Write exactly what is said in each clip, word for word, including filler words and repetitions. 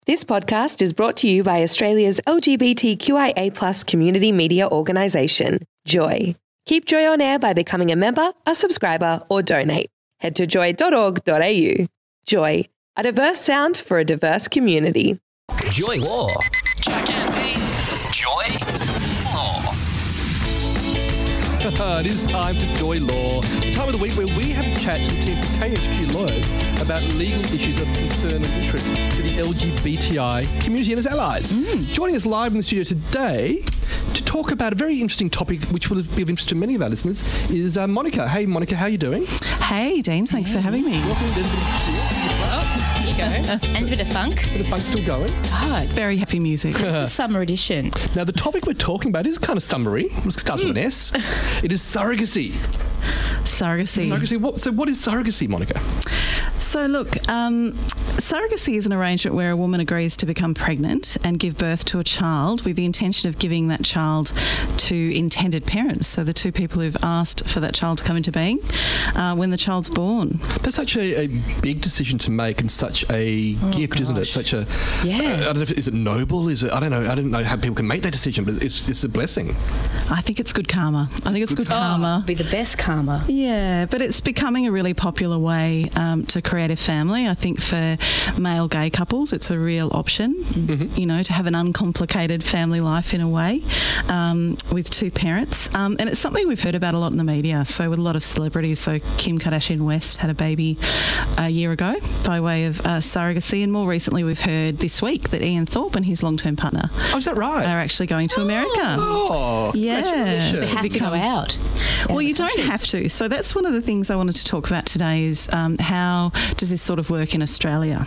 This podcast is brought to you by Australia's L G B T Q I A plus community media organisation, Joy. Keep Joy on air by becoming a member, a subscriber, or donate. Head to joy dot org dot a u. Joy, a diverse sound for a diverse community. Joy Law. Jack and Dean. Joy Law. It is time for Joy Law, the time of the week where we have a chat to the team from K H Q Lawyers about legal issues of concern and interest to the L G B T I community and its allies. Mm. Joining us live in the studio today to talk about a very interesting topic which will be of interest to many of our listeners is uh, Monica. Hey, Monica, how are you doing? Hey, Dean, thanks hey. for having me. Welcome to the Oh, here you go. And a bit of funk. A bit of funk still going. Ah, very happy music. It's the summer edition. Now, the topic we're talking about is kind of summary. It starts mm. with an S. It is surrogacy. Surrogacy. Surrogacy. What, so what is surrogacy, Monica? So look, um, surrogacy is an arrangement where a woman agrees to become pregnant and give birth to a child with the intention of giving that child to intended parents, so the two people who've asked for that child to come into being uh, when the child's born. That's such a, a big decision to make and such a oh, gift, gosh. isn't it? Such a yeah. Uh, I don't know if, is it noble? Is it? I don't know. I don't know how people can make that decision, but it's it's a blessing. I think it's good karma. I think it's good, good karma. Oh, be the best karma. Yeah, but it's becoming a really popular way um, to create a family. I think for male gay couples, it's a real option, mm-hmm. you know, to have an uncomplicated family life in a way um, with two parents. Um, and it's something we've heard about a lot in the media. So with a lot of celebrities, so Kim Kardashian West had a baby a year ago by way of uh, surrogacy. And more recently, we've heard this week that Ian Thorpe and his long-term partner oh, is that right? are actually going to America. Oh, yeah. They have to go out. Well, you don't have to. So that's one of the things I wanted to talk about today is um, how does this sort of work in Australia?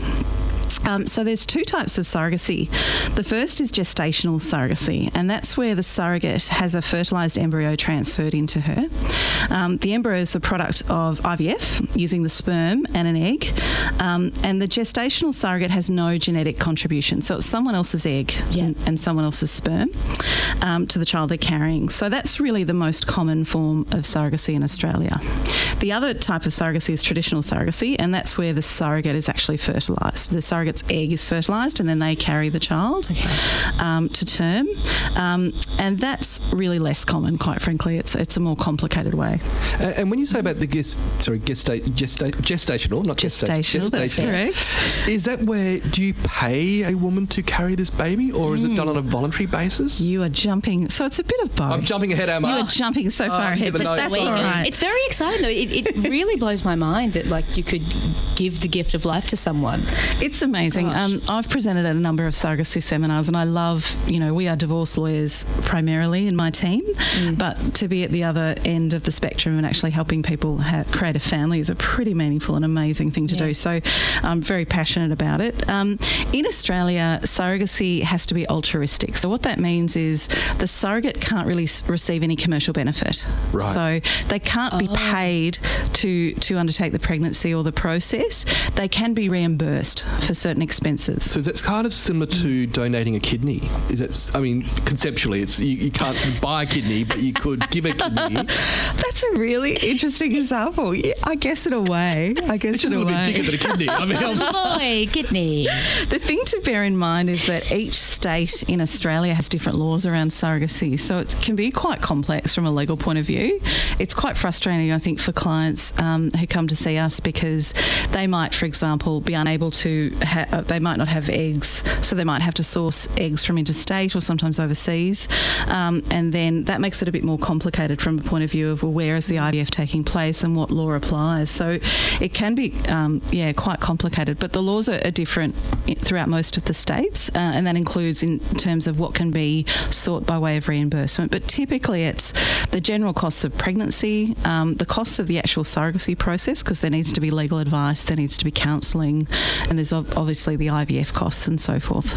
Um, so there's two types of surrogacy. The first is gestational surrogacy, and that's where the surrogate has a fertilised embryo transferred into her. Um, the embryo is a product of I V F using the sperm and an egg, um, and the gestational surrogate has no genetic contribution. So it's someone else's egg yeah. and, and someone else's sperm um, to the child they're carrying. So that's really the most common form of surrogacy in Australia. The other type of surrogacy is traditional surrogacy, and that's where the surrogate is actually fertilised. The surrogate's egg is fertilised and then they carry the child okay. um, to term. Um, and that's really less common, quite frankly. It's it's a more complicated way. Uh, and when you say about the gest, sorry, gesta, gesta, gestational, not gestational, gestational, that's correct. Is that where, do you pay a woman to carry this baby or mm. is it done on a voluntary basis? You are jumping, so it's a bit of both. I'm jumping ahead, am I? You are jumping so oh, far ahead, but that's all right. It's very exciting though. It, it really blows my mind that like you could give the gift of life to someone. It's amazing. Um, I've presented at a number of surrogacy seminars and I love, you know, we are divorce lawyers primarily in my team, mm. but to be at the other end of the spectrum and actually helping people ha- create a family is a pretty meaningful and amazing thing to yeah. do. So I'm very passionate about it. Um, in Australia, surrogacy has to be altruistic. So what that means is the surrogate can't really s- receive any commercial benefit. Right. So they can't oh. be paid to, to undertake the pregnancy or the process. They can be reimbursed for certain expenses. So that's kind of similar to donating a kidney. Is that? I mean, conceptually, it's you, you can't sort of buy a kidney, but you could give a kidney. That's a really interesting example. Yeah, I guess in a way. I guess it's in just a a little way. bit bigger than a kidney. I mean, boy, kidney. The thing to bear in mind is that each state in Australia has different laws around surrogacy, so it can be quite complex from a legal point of view. It's quite frustrating, I think, for clients um, who come to see us because they might, for example, be unable to. Ha- they might not have eggs, so they might have to source eggs from interstate or sometimes overseas, um, and then that makes it a bit more complicated from a point of view of well, where is the I V F taking place and what law applies. So it can be, um, yeah, quite complicated. But the laws are, are different throughout most of the states, uh, and that includes in terms of what can be sought by way of reimbursement. But typically, it's the general costs of pregnancy, um, the costs of the actual surrogacy process, because there needs to be legal advice, there needs to be counselling, and there's obviously the I V F costs and so forth.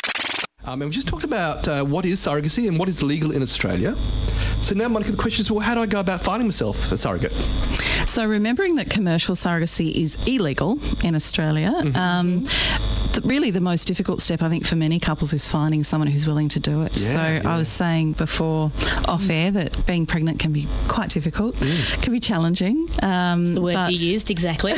Um, and we just talked about uh, what is surrogacy and what is legal in Australia. So now, Monica, the question is, well, how do I go about finding myself a surrogate? So remembering that commercial surrogacy is illegal in Australia, mm-hmm. um, the, really the most difficult step, I think, for many couples is finding someone who's willing to do it. Yeah, so yeah. I was saying before off air that being pregnant can be quite difficult, Mm. can be challenging. Um, It's the words but you used, exactly.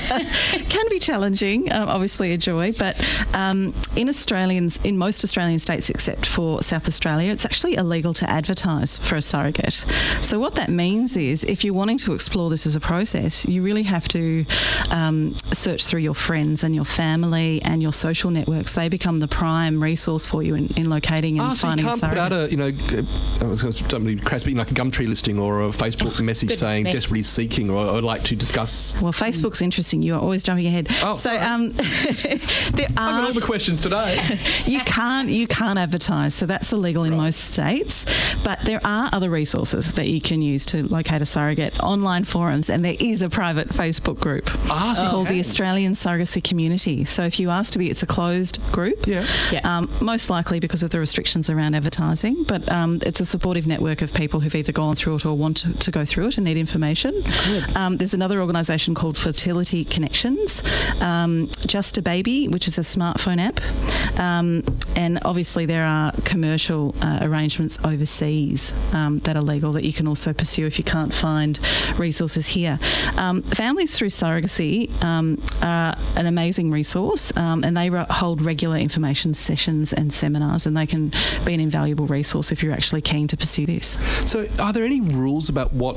can be challenging, um, obviously a joy, but um, in Australians, in most Australian states except for South Australia, it's actually illegal to advertise for a surrogate. So what that means is if you're wanting to explore this as a process, you really have to um, search through your friends and your family and your social networks. They become the prime resource for you in, in locating and Ah, so you finding a can't put surrogate. out a, you know, I was going to something crass, but like a Gumtree listing or a Facebook message goodness saying me. desperately seeking or I would like to discuss. Well, Facebook's interesting. You are always jumping ahead. Oh, so sorry. um, there I've got are all the questions today. you can't you can't advertise, so that's illegal in most states. But there are other resources that you can use to locate a surrogate, online forums, and there is a private Facebook group Ah, so you called the can. Australian Surrogacy Community. So if you ask to be, it's a closed group. Yeah. Yeah. Um, most likely because of the restrictions around advertising, but um, it's a supportive network of people who've either gone through it or want to, to go through it and need information. Um, there's another organisation called Fertility Connections, um, Just a Baby, which is a smartphone app, um, and obviously there are commercial uh, arrangements overseas um, that are legal that you can also pursue if you can't find resources here. Um, Families Through Surrogacy um, are an amazing resource, um, and they ro- hold regular information sessions and seminars, and they can be an invaluable resource if you're actually keen to pursue this. So, are there any rules about what,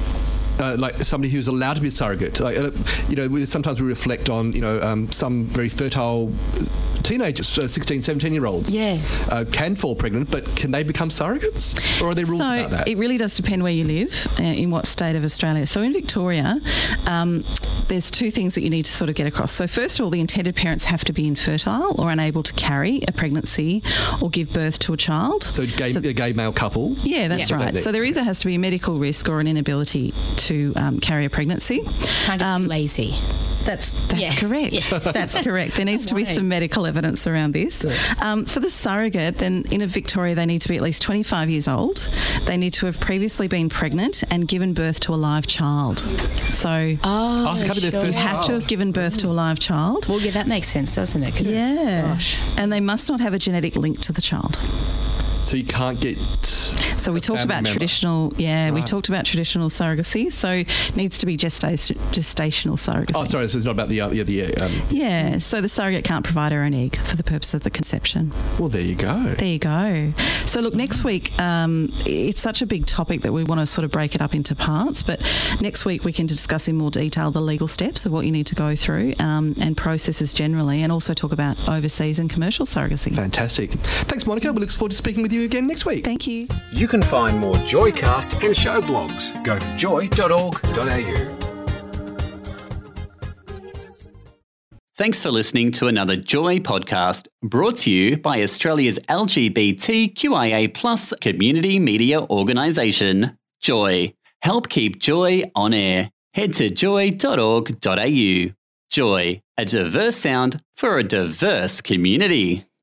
uh, like somebody who's allowed to be a surrogate? Like, uh, you know, we, sometimes we reflect on, you know, um, some very fertile teenagers, uh, sixteen, seventeen-year-olds, Yeah. uh, can fall pregnant, but can they become surrogates? Or are there rules so about that? it really does depend where you live, uh, in what state of Australia. So in Victoria, um, there's two things that you need to sort of get across. So first of all, the intended parents have to be infertile or unable to carry a pregnancy or give birth to a child. so, gay, a gay male couple? Yeah, that's Yeah. right. So there either has to be a medical risk or an inability to um, carry a pregnancy. Kind of Um, lazy. That's that's Yeah. correct. Yeah. That's correct. There needs to be worry. some medical evidence around this. Um, for the surrogate, then in a Victoria, they need to be at least twenty-five years old. They need to have previously been pregnant and given birth to a live child. So Oh, Oh, so it can't be their sure. first you have to child. have given birth to a live child. Well, yeah, that makes sense, doesn't it? 'Cause- Yeah. Gosh. And they must not have a genetic link to the child. So you can't get. So we a talked family about member. traditional, yeah, we Right. talked about traditional surrogacy. So it needs to be gesta- gestational surrogacy. Oh, sorry, this is not about the. Uh, yeah, the uh, um, Yeah, so the surrogate can't provide her own egg for the purpose of the conception. well, there you go. There you go. So look, next week, um, it's such a big topic that we want to sort of break it up into parts, but next week we can discuss in more detail the legal steps of what you need to go through um, and processes generally, and also talk about overseas and commercial surrogacy. Fantastic. Thanks, Monica. We look forward to speaking with you again next week. Thank you. You can find more Joycast and show blogs. Go to joy dot org dot a u. Thanks for listening to another Joy podcast brought to you by Australia's L G B T Q I A plus community media organisation, Joy. Help keep Joy on air. Head to joy dot org dot a u. Joy, a diverse sound for a diverse community.